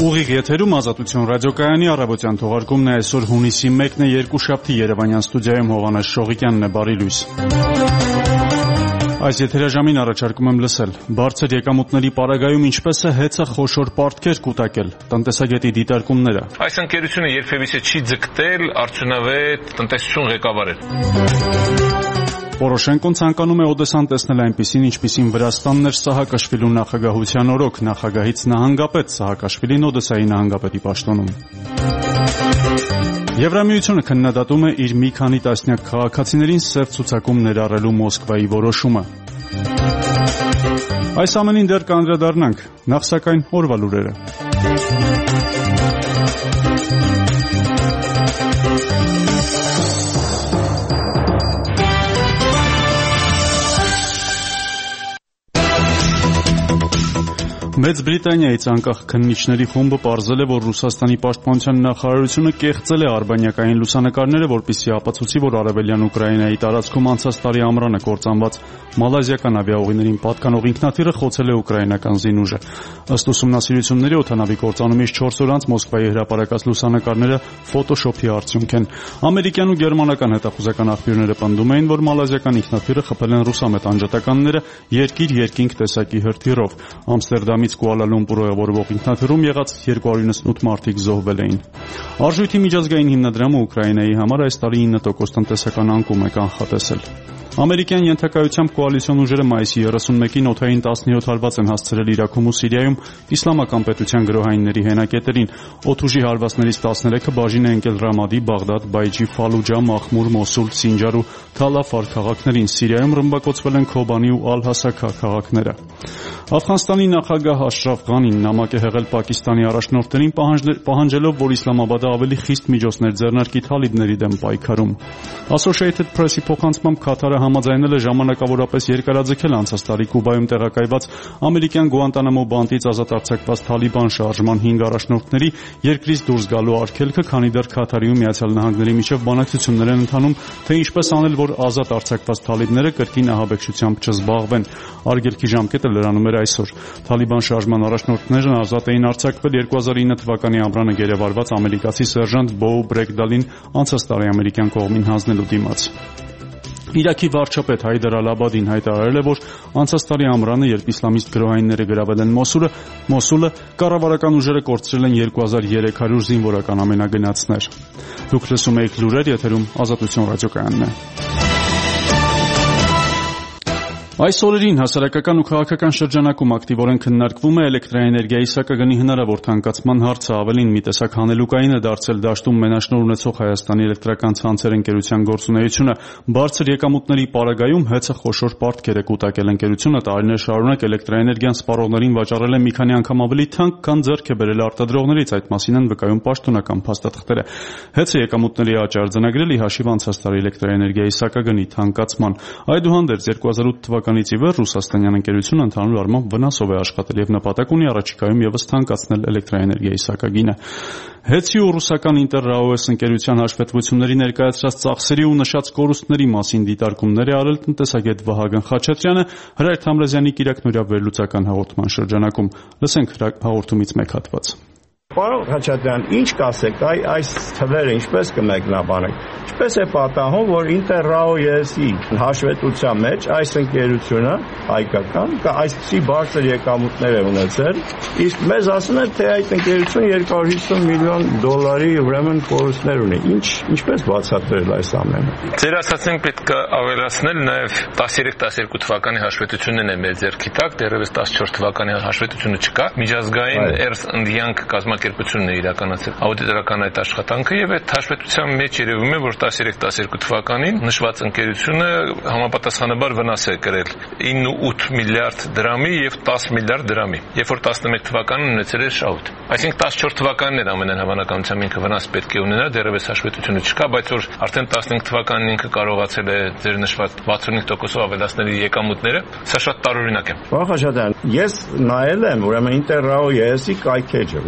Ուղիղ եթերում Ազատություն ռադիոկայանի առավոտյան թողարկումն է այսօր հունիսի 1-ն է, երկուշաբթի Երևանյան ստուդիայում Հովհաննես Շողիկյանն է, բարի լույս։ Այս եթերաժամին առաջարկում եմ լսել. բարձր եկամուտների պարագայում ինչպես է հեծը խոշոր պարտքեր կուտակել, տնտեսագետի դիտարկումները։ Այս ընկերությունը երբևիցե չի ձգտել արդյունավետ տնտեսություն ղեկավարել։ Պորոշենկոն ցանկանում է Օդեսան տեսնել այնպիսին, ինչպիսին Վրաստանն էր Սահակաշվիլու նախագահության օրոք, նախագահից նահանգապետ, Սահակաշվիլին Օդեսայի նահանգապետի պաշտոնում։ Եվրամիությունը քննադատում է իր մի քանի տասնյակ քաղաքացիներին սև ցուցակում ներառելու Մոսկվայի որոշումը։ Այս ամենին դեռ կանդրադառնանք, նախ սակայն օրվա լուրերը։ Մեծ Բրիտանիայից անկախ քննիչների խումբը պարզել է, որ Ռուսաստանի պաշտպանության նախարարությունը կեղծել է արբանյակային լուսանկարները, որպեսզի ապացուցի, որ արևելյան Ուկրաինայի տարածքում անցած տարի ամռանը կործանված մալազիական ավիաուղիներին պատկանող ինքնաթիռը խոցել է ուկրաինական զինուժը։ Ըստ ուսումնասիրությունների օդանավի կործանումից 4 օր անց Մոսկվայի հրապարակած լուսանկարները ֆոտոշոփի արդյունք են։ Ամերիկյան ու գերմանական հետախուզական աղբյուրները պնդում էին, որ մալազիական ինքնաթիռը խփել են ռուսամետ անջատականները երկիր-երկինք տեսակի հրթիռով։ Ամստերդամից Կուալա Լումպուր ուղևորվող ինքնաթիռում եղած 298 մարդիկ զոհվել էին։ Արժույթի միջազգային հիմնադրամը Ուկրաինայի համար այս տարի 9% տնտեսական անկում է կանխատեսել։ Ամերիկյան ենթակայությամբ կոալիցիոն ուժերը մայիսի 31-ին օդային 17 հարված են հասցրել Իրաքում ու Սիրիայում իսլամական պետության գրոհայինների հենակետերին։ Օդուժի հարվածներից 13-ը բաժին է ընկել Ռամադի, Բաղդադ, Բայջի, Ֆալուջա, Մախմուր, Մոսուլ, Սինջար ու Թալ-Աֆար քաղաքներին։ Սիրիայում ռմբակոծվել են Քոբանի ու Ալ-Հասակա քաղաքները։ Աֆղանստանի նախագահ Աշրաֆ Ղանին նամակ է հղել Պակիստանի առաջնորդներին, պահանջելով, որ Իսլամաբադը ավելի խիստ միջոցներ ձեռնարկի թալիբների դեմ պայքարում։ Associated Press-ի փոխանցմամբ Քաթարը համաձայնել է ժամանակավորապես երկարաձգել անցած տարի Կուբայում տեղակայված ամերիկյան Գուանտանամո բանտից ազատ արձակված Թալիբան շարժման 5 առաջնորդների երկրից դուրս գալու արգելքը, քանի դեռ Քաթարի ու Միացյալ Նահանգների միջև բանակցություններ են ընթանում, թե ինչպես անել, որ ազատ արձակված թալիբները կրկին ահաբեկչությամբ չզբաղվեն։ Արգելքի ժամկետը լրանում էր այսօր։ Թալիբան շարժման առաջնորդներն ազատ էին արձակվել 2009 թվականի ամռանը գերեվարված ամերիկացի սերժանտ Բոու Բրեգդալին անցած տարի ամերիկյան կողմին հանձնելու դիմաց։ Իրաքի վարչապետ Հայդար Ալ-Աբադին հայտարարել է, որ անցած տարի ամռանը, երբ իսլամիստ գրոհայինները գրավել են Մոսուլը, կառավարական ուժերը կորցրել են 2300 զինվորական ամենագնացներ։ Դուք լսում եք լուրեր, եթերում Ազատություն ռադիոկայանն է։ Այս օրերին հասարակական ու քաղաքական շրջանակում ակտիվորեն քննարկվում է էլեկտրաէներգիայի սակագնի հնարավոր թանկացման հարցը, ավելին մի տեսակ հանելուկային է դարձել դաշտում մենաշնորհ ունեցող Հայաստանի էլեկտրական ցանցեր ընկերության գործունեությունը։ Բարձր եկամուտների պարագայում հեծը խոշոր պարտքեր է կուտակել։ Ընկերությունը տարիներ շարունակ էլեկտրաէներգիան սպառողներին վաճառել է մի քանի անգամ ավելի թանկ, քան ձեռք է բերել արտադրողներից, այդ մասին են վկայում պաշտոնական փաստաթղթերը։ Հեծը եկամուտների աճ արձանագրել ի հաշիվ անցած տարի էլեկտրաէներգիայի սակագնի թանկացման։ Այդուհանդերձ 2008 թվականից ի վեր ռուսաստանյան ընկերությունը ընդհանուր առմամբ վնասով է աշխատել եւ նպատակ ունի առաջիկայում եւս թանկացնել էլեկտրաէներգիայի սակագինը։ Հեցի ու ռուսական Ինտերրաոես ընկերության հաշվետվությունների ներկայացրած ծախսերի ու նշած կորուստների մասին դիտարկումներ է արել տնտեսագետ Վահագն Խաչատրյանը Հրայր Թամրազյանի կիրակնօրյա վերլուծական հաղորդման շրջանակում։ Լսենք հաղորդումից մեկ հատված։ Պարոն Խաչատրյան, ինչ կասեք, այս թվերը ինչպես կմեկնաբանեք։ Ինչպես է պատահում, որ Ինտերրաոեսի հաշվետվության մեջ այս ընկերությունը հայկական այսպիսի բարձր եկամուտներ է ունեցել, իսկ մեզ ասում են, թե այդ ընկերությունը 250 միլիոն դոլարի ուրեմն կորուստներ ունի։ Ինչպես բացատրել այս ամենը։ Ձեր ասածին պետք է ավելացնել նաև 13-12 թվականի հաշվետվությունն է մեր ձեռքի տակ, դեռևս 14 թվականի հաշվետվությունը չկա։ Միջազգային Ernst & Young կազմակերպությունն է իրականացրել աուդիտորական այդ աշխատանքը եւ այդ հաշվետվության մեջ երևում է, որ 13-12 թվականին նշված ընկերությունը համապատասխանաբար վնաս է կրել 9.8 միլիարդ դրամի եւ 10 միլիարդ դրամի, երբ որ 11 թվականին ունեցել էր շահույթ։ Այսինքն 14 թվականին էր ամենայն հավանականությամբ ինքը վնաս պետք է ունենա, դեռևս հաշվետվությունը չկա, բայց որ արդեն 15 թվականին ինքը կարողացել է ձեր նշված 65%-ով ավելացնել եկամուտները, սա շատ տարօրինակ է։ Պարոն Խաչատրյան, ես նայել եմ ուրեմն Ինտերրաոեսի կայքեջը, որտեղ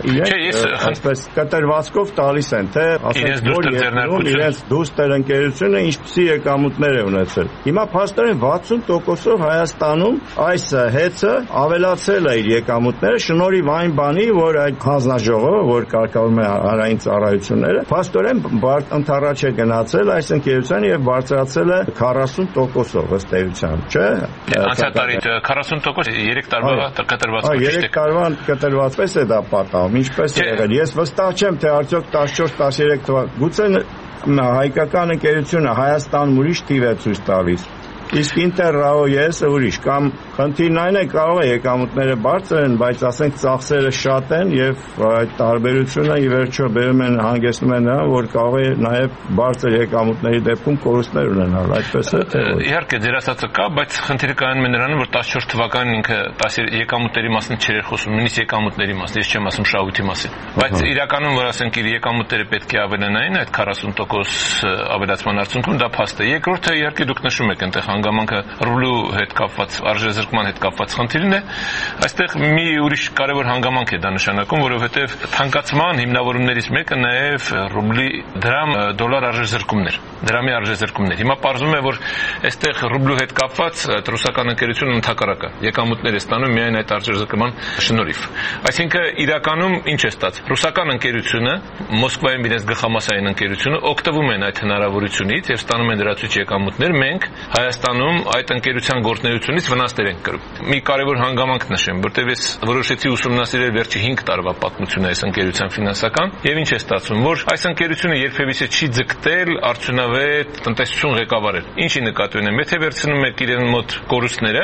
իրենք այսպես կտրվածքով տալիս են, թե ասենք որ իրենց դուստր ընկերությունը ինչպիսի եկամուտներ է ունեցել։ Հիմա փաստորեն 60%-ով Հայաստանում այս հեծը ավելացել է իր եկամուտները շնորհիվ այն բանի, որ այդ հանձնաժողովը, որ կարգավորում է հանրային ծառայությունները, փաստորեն ընդառաջ է գնացել այս ընկերության եւ բարձրացել է 40%-ով ըստ էության, չէ՞։ Անցյալ տարի 40% 3 տարվա կտրվածքով։ 3 տարվա կտրվածքպես է դա պատահում, ինչպես է եղել։ Ես վստահ չեմ, թե արդյոք 14-13 թվական գուցե հայկական ընկերությունը Հայաստան ուրիշ թիվ է ցույց տալիս։ Իսկ Ինտերրաո-ԵՍ-ը ուրիշ կամ խնդիրն այն է կարող է եկամուտները բարձր են, բայց ասենք ծախսերը շատ են եւ այդ տարբերությունը ի վերջո բերում են հանգեցնում են նրան, որ կարող է նաեւ բարձր եկամուտների դեպքում կորուստներ ունենալ, այդպես է թե ոչ։ Իհարկե ձեր ասածը կա, բայց խնդիրը կայանում է նրանում, որ 14 թվականին ինքը եկամուտների մասին չէր խոսում, նույնիսկ եկամուտների մասին, ես չեմ ասում շահույթի մասին։ Բայց իրականում որ ասենք իր եկամուտները պետք է ավելանային այդ 40% ավելացման արդյունքում դա փաստ է։ Երկրորդը իհարկե դուք նշում եք այնտեղ հանգամանքը ռուբլու հետ կապված, արժեզրկման հետ կապված խնդիրն է, այստեղ մի ուրիշ կարևոր հանգամանք է դա նշանակում, որովհետև թանկացման հիմնավորումներից մեկը նաև ռուբլի դրամ դոլար արժեզրկումներ, դրամի արժեզրկումներ։ Հիմա պարզվում է, որ այստեղ ռուբլու հետ կապված ռուսական ընկերությունը ընդհակառակը եկամուտներ է ստանում միայն այդ արժեզրկման շնորհիվ։ Այսինքն իրականում ինչ է ստացվում։ Ռուսական ընկերությունը, Մոսկվայում իրենց գլխամասային ընկերությունը օգտվում են այդ հնարավորությունից եւ ստանում են դրացուցիչ եկամուտներ, մենք Հայաստանում այդ ընկերության գործունեությունից վնասներ ենք կրում։ Մի կարևոր հանգամանք նշեմ, որտեղ ես որոշեցի ուսումնասիրել վերջի 5 տարվա պատմությունը այս ընկերության ֆինանսական եւ ինչ է ստացվում, որ այս ընկերությունը երբևիցե չի ձգտել արդյունավետ տնտեսություն ղեկավարել։ Ինչի նկատի ունեմ, եթե վերցնում եք իրեն մոտ կորուստները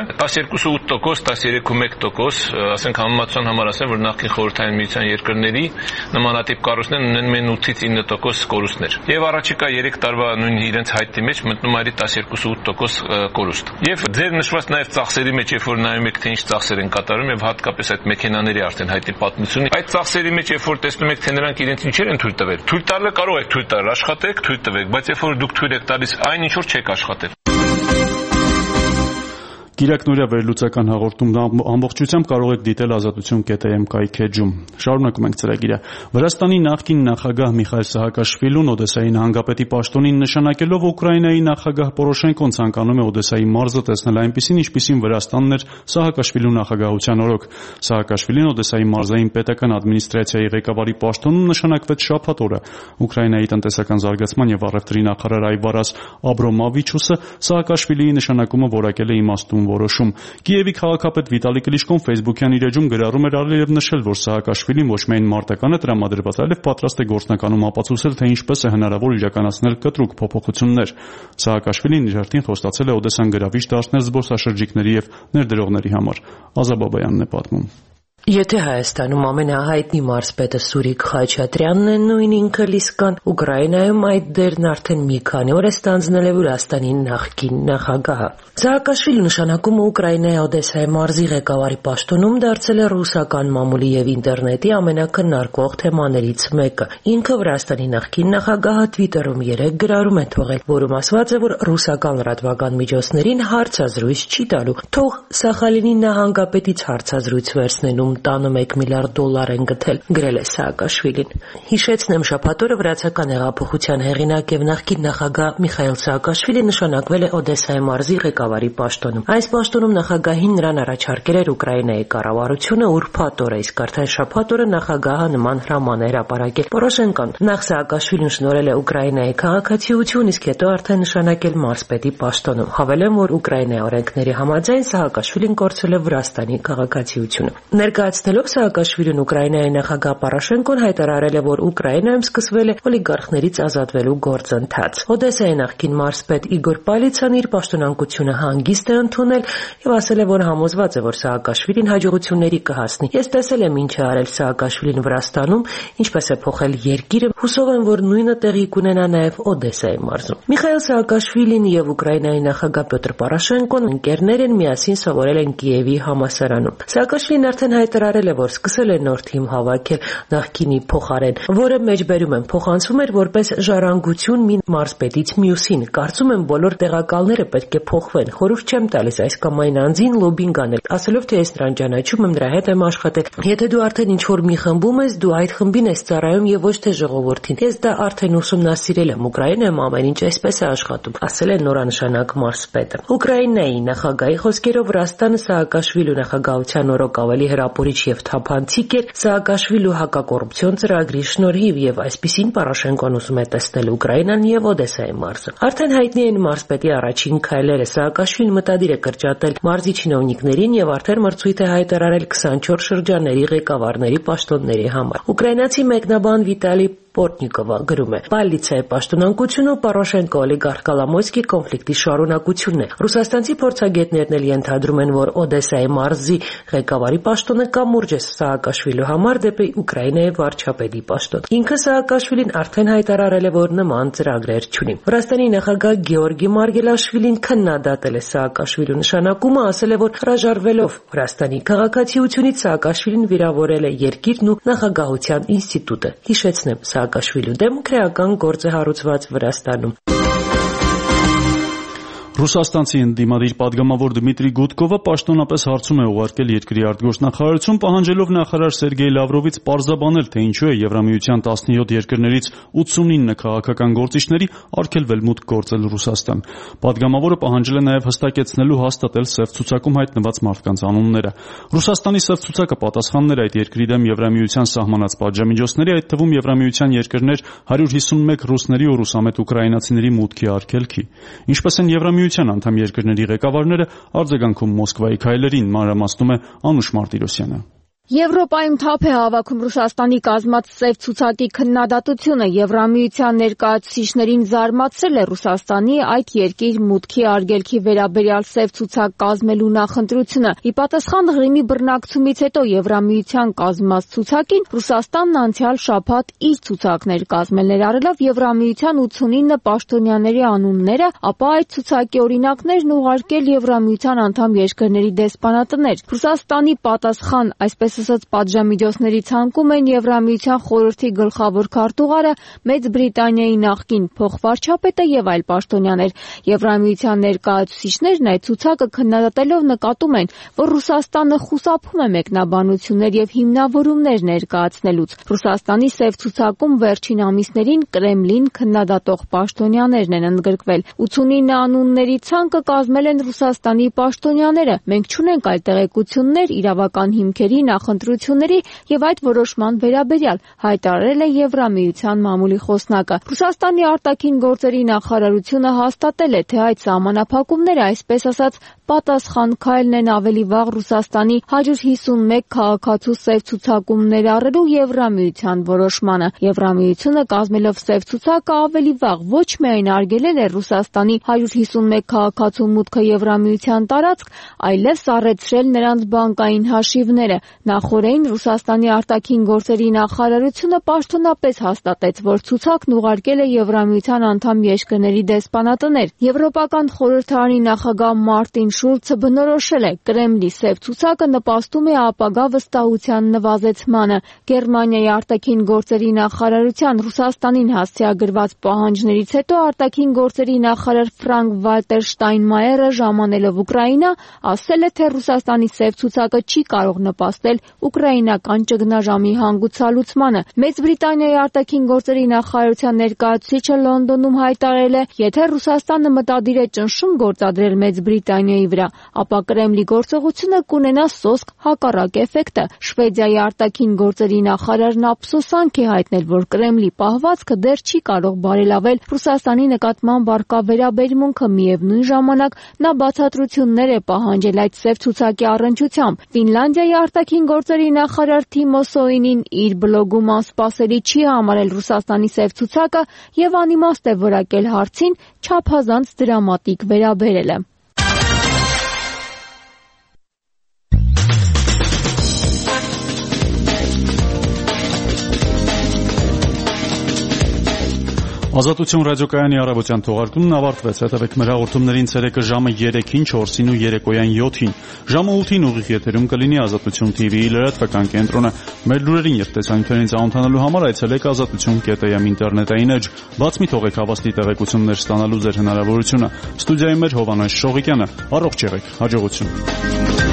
12.8%, 13.1%, ասենք համեմատության համար ասեմ, որ նախկին խորհրդային միության երկրների նմանատիպ կառույցներն ունեն մեն 8-ից 9% կորուստներ։ Եվ առաջիկա 3 տարվա նույն իրենց հայտի մեջ մտնում է 12.8% կորուստ։ Եվ ձեր նշված նաև ծախսերի մեջ, երբ որ նայում եք, թե ինչ ծախսեր են կատարում եւ հատկապես այդ մեքենաների արդեն հայտնի պատմությունը, այդ ծախսերի մեջ երբ որ տեսնում եք, թե նրանք իրենց ինչեր են թույլ տվել, թույլ տալը կարող եք թույլ տալ, աշխատեք, թույլ տվեք, բայց երբ որ դուք թույլ եք տալիս այն ինչ որ չեք աշխատել։ Գիրակնորյա վերլուծական հաղորդումն ամբողջությամբ կարող եք դիտել ազատություն.am կայքեջում։ Շարունակում ենք ծրագիրը։ Վրաստանի նախկին նախագահ Միխայել Սահակաշվիլին Օդեսայի նահանգապետի պաշտոնին նշանակելով Ուկրաինայի նախագահ Պորոշենկոն ցանկանում է Օդեսայի մարզը տեսնել այնպիսին, ինչպիսին Վրաստանն էր Սահակաշվիլու նախագահության օրոք։ Սահակաշվիլին Օդեսայի մարզային պետական ադմինիստրացիայի ղեկավարի պաշտոնում նշանակվեց շաբաթ օրը։ Ուկրաինայի տնտեսական զարգացման եւ առևտրի նախարար Այվարաս Աբրոմովիչուսը Սահակաշվիլիի նշանակումը որակել է իմաստուն որոշում։ Կիևի քաղաքապետ Վիտալի Կլիշկոն Facebook-յան իր էջում գրառում էր արել եւ նշել, որ Սահակաշվիլին ոչ միայն մարտական է տրամադրված, այլև պատրաստ է գործնականում ապացուցել, թե ինչպես է հնարավոր իրականացնել կտրուկ փոփոխություններ։ Սահակաշվիլին իր հերթին խոստացել է Օդեսան գրավիչ դարձնել զբոսաշրջիկների եւ ներդրողների համար։ Ազաբաբայանն է պատմում։ Եթե Հայաստանում ամենահայտնի մարզպետը Սուրիկ Խաչատրյանն է նույն ինքը Լիսկան, Ուկրաինայում այդ դերն արդեն մի քանի օր է ստանձնել է Վրաստանի նախկին նախագահը։ Սահակաշվիլի նշանակումը Ուկրաինայի Օդեսայի մարզի ղեկավարի պաշտոնում դարձել է ռուսական մամուլի եւ ինտերնետի ամենակննարկվող թեմաներից մեկը։ Ինքը Վրաստանի նախկին նախագահը Twitter-ում 3 գրառում է թողել, որում ասված է, որ ռուսական լրատվական միջոցներին հարցազրույց չի տալու։ Թող Սախալինի նահանգապետից հարցազրույց վերցնելու $11 միլիարդ են գտել, գրել է Սահակաշվիլին։ Հիշեցնեմ, շաբաթ օրը վրացական հեղափոխության հեղինակ եւ նախկին նախագահ Միխայել Սահակաշվիլին նշանակվել է Օդեսայի մարզի ղեկավարի պաշտոնում։ Այս պաշտոնում նախագահին նրան առաջարկել էր Ուկրաինայի կառավարությունը ուրբաթ օրը, իսկ արդեն շաբաթ օրը նախագահը նման հրաման էր ապարակել։ Պորոշենկոն նախ Սահակաշվիլին շնորհել է Ուկրաինայի քաղաքացիություն, իսկ հետո արդեն նշանակել մարզպետի պաշտոնում։ Հավելեմ, որ Ուկրաինայի օրենքների համաձայն Սահակաշվիլին կորցրել է Վրաստանի քաղաքացիությունը։ Ներկայացնելով Սահակաշվիլին Ուկրաինայի նախագահ Պորոշենկոն հայտարարել է, որ Ուկրաինայում սկսվել է օլիգարխներից ազատվելու գործընթաց։ Օդեսայի նախկին մարզպետ Իգոր Պալիցան իր պաշտոնանկությունը հանգիստ է ընդունել եւ ասել է, որ համոզված է, որ Սահակաշվիլին հաջողությունների կհասնի։ Ես տեսել եմ ինչ է արել Սահակաշվիլին Վրաստանում, ինչպես է փոխել երկիրը, հուսով եմ, որ նույնը տեղի կունենա նաեւ Օդեսայի մարզում։ Միխայել Սահակաշվիլին եւ Ուկրաինայի նախագահ Պյոտր Պորոշենկոն ընկերներ են, միասին սովորել են Կիևի համալսարանում։ Սահակաշվիլին արդեն հայտնել հայտարարել է, որ սկսել է նոր թիմ հավաքել նախկինի փոխարեն, որը մեջբերում են փոխանցվում էր որպես ժառանգություն մի մարզպետից մյուսին։ Կարծում եմ բոլոր տեղակալները պետք է փոխվեն։ Խորհուրդ չեմ տալիս այս կամ այն անձին լոբինգ անել, ասելով թե ես նրան ճանաչում եմ, նրա հետ եմ աշխատել։ Եթե դու արդեն ինչ-որ մի խմբում ես, դու այդ խմբին ես ծառայում եւ ոչ թե ժողովրդին։ Ես դա արդեն ուսումնասիրել եմ, Ուկրաինայում ամեն ինչ այսպես է աշխատում, ասել է նորանշանակ մարզպետը։ Ուկրաինայի նախագահի խոսքերով Ռաստանը Սաակաշվիլու նախագահության օրոք ավելի հրապուրիչ եւ թափանցիկ էր Սաակաշվիլու հակակոռուպցիոն ծրագրի շնորհիվ եւ այսպիսին Պորոշենկոն ուզում է տեսնել Ուկրաինան եւ Օդեսայի մարզը։ Արդեն հայտնի են մարզպետի առաջին քայլերը։ Սաակաշվիլին մտադիր է կրճատել մարզի չինովնիկներին եւ արդեն մրցույթ է հայտարարել 24 շրջանների ղեկավարների պաշտոնների համար։ Ուկրաինացի մեկնաբան Վիտալի Պորտնիկովը գրում է. «Պալիցիայի պաշտոնանկությունը Պորոշենկո օլիգարխ Կոլոմոյսկի կոնֆլիկտի շարունակությունն է։ Ռուսաստանցի փորձագետներն էլ ենթադրում են, որ Օդեսայի մարզի ղեկավարի պաշտոնը կամուրջ է Սաակաշվիլու համար դեպի Ուկրաինայի վարչապետի պաշտոն։ Ինքը Սաակաշվիլին արդեն հայտարարել է, որ նման ծրագրեր չունի։ Վրաստանի նախագահ Գեորգի Մարգելաշվիլին քննադատել է Սաակաշվիլու նշանակումը, ասել է, որ հրաժարվելով Վրաստանի քաղաքացիությունից Սաակաշվիլին վիրավորել է երկիրն ու նախագահության ինստիտուտը։ Հիշեցնեմ, Սաակաշվիլու դեմ քրեական գործ է հարուցված Վրաստանում»։ Ռուսաստանցի ընդդիմադիր падգամավոր Դմիտրի Գուդկովը պաշտոնապես հարցում է ուղարկել երկրի արտգործնախարարություն, պահանջելով նախարար Սերգեյ Լավրովից պարզաբանել, թե ինչու է Եվրամիության 17 երկրներից 89 քաղաքական գործիչների արգելվել մուտք գործել Ռուսաստան։ Падգամավորը պահանջել է նաև հստակեցնելու հաստատել սև ցուցակում հայտնված մարդկանց անունները։ Ռուսաստանի սև ցուցակը պատասխաններ այդ երկրի դեմ Եվրամիության սահմանած պատժամիջոցների, այդ թվում Եվրամիության երկրներ 151 ռուսների ու ռուսամետ ուկրաինացիների մուտքի արգելքի։ Ինչպես են Եվրամիության անդամ երկրների ղեկավարները արձագանքում Մոսկվայի քայլերին, մանրամասնում է Անուշ Մարտիրոսյանը։ Եվրոպայում թափ է հավաքում Ռուսաստանի կազմած սև ցուցակի քննադատությունը։ Եվրամիության ներկայացուցիչներին զարմացրել է Ռուսաստանի այդ երկիր մուտքի արգելքի վերաբերյալ սև ցուցակ կազմելու նախընտրությունը։ Ի պատասխան Ղրիմի բռնակցումից հետո Եվրամիության կազմած ցուցակին Ռուսաստանն անցյալ շաբաթ իր ցուցակն էր կազմել, ներառելով Եվրամիության 89 պաշտոնյաների անունները, ապա այդ ցուցակի օրինակներն ուղարկել Եվրամիության անդամ երկրների դեսպանատներ։ Ռուսաստանի պատասխան, այսպես ասած, պատժամիջոցների ցանկում են Եվրամիության խորհրդի գլխավոր քարտուղարը, Մեծ Բրիտանիայի նախկին փոխվարչապետը եւ այլ պաշտոնյաներ։ Եվրամիության ներկայացուցիչներն այդ ցուցակը քննադատելով նկատում են, որ Ռուսաստանը խուսափում է մեկնաբանություններ եւ հիմնավորումներ ներկայացնելուց։ Ռուսաստանի սև ցուցակում վերջին ամիսներին Կրեմլին քննադատող պաշտոնյաներն են ընդգրկվել։ 89 անունների ցանկը կազմել են Ռուսաստանի պաշտոնյաները։ Մենք չունենք այլ տեղեկություններ իրավական հիմքերի, նախընտրությունների եւ այդ որոշման վերաբերյալ, հայտարարել է Եվրամիության մամուլի խոսնակը։ Ռուսաստանի արտաքին գործերի նախարարությունը հաստատել է, թե այդ սահմանափակումները, այսպես ասած, պատասխան քայլն են ավելի վաղ Ռուսաստանի 151 քաղաքացու սև ցուցակում ներառելու Եվրամիության որոշմանը։ Եվրամիությունը կազմելով սև ցուցակը ավելի վաղ ոչ միայն արգելել է Ռուսաստանի 151 քաղաքացու մուտքը Եվրամիության տարածք, այլև սառեցրել նրանց բանկային հաշիվները։ Նախորդին Ռուսաստանի արտաքին գործերի նախարարությունը պաշտոնապես հաստատեց, որ ցուցակն ուղարկել է Եվրամիության անդամ երկրների դեսպանատներ։ Եվրոպական խորհրդարանի նախագահ Մարտին Շուլցը բնորոշել է Կրեմլի սև ցուցակը նպաստում է ապագա վստահության նվազեցմանը։ Գերմանիայի արտաքին գործերի նախարարության Ռուսաստանին հասցեագրված պահանջներից հետո արտաքին գործերի նախարար Ֆրանկ Վալտեր Շտայնմայերը ժամանելով Ուկրաինա ասել է, թե Ռուսաստանի սև ցուցակը չի կարող նպաստել ուկրաինական ճգնաժամի հանգուցալուծմանը։ Մեծ Բրիտանիայի արտաքին գործերի նախարարության ներկայացուցիչը Լոնդոնում հայտարարել է, եթե Ռուսաստանը մտադիր է ճնշում գործադրել Մեծ Բրիտանիայի վրա, ապա Կրեմլի գործողությունը կունենա սոսկ հակառակ էֆեկտը։ Շվեդիայի արտաքին գործերի նախարարն ափսոսանք է հայտնել, որ Կրեմլի պահվածքը դեռ չի կարող բարելավել Ռուսաստանի նկատմամբ առկա վերաբերմունքը, միևնույն ժամանակ նա բացատրություններ է պահանջել այդ սև ցուցակի առնչությամբ։ Ֆինլանդիայի արտաքին գործերի նախարար Թիմո Սոինին իր բլոգում անսպասելի չի համարել Ռուսաստանի սև ցուցակը եւ անիմաստ է որակել հարցին չափազանց դրամատիկ վերաբերելը։ Ազատություն ռադիոկայանի առավոտյան թողարկումն ավարտվեց։ Հետևեք մեր հաղորդումներին ցերեկը ժամը 3-ին, 4-ին ու երեկոյան 7-ին։ Ժամը 8-ին ուղիղ եթերում կլինի Ազատություն TV-ի լրատվական կենտրոնը։ Մեր լուրերին եւ տեսանյութերին ծանոթանալու համար այցելեք azatutyon.am ինտերնետային էջ։ Բաց մի թողեք հավաստի տեղեկություններ ստանալու ձեր հնարավորությունը։ Ստուդիայում մեր Հովանես Շողիկյանը։ Առողջ եղեք։ Հաջողություն։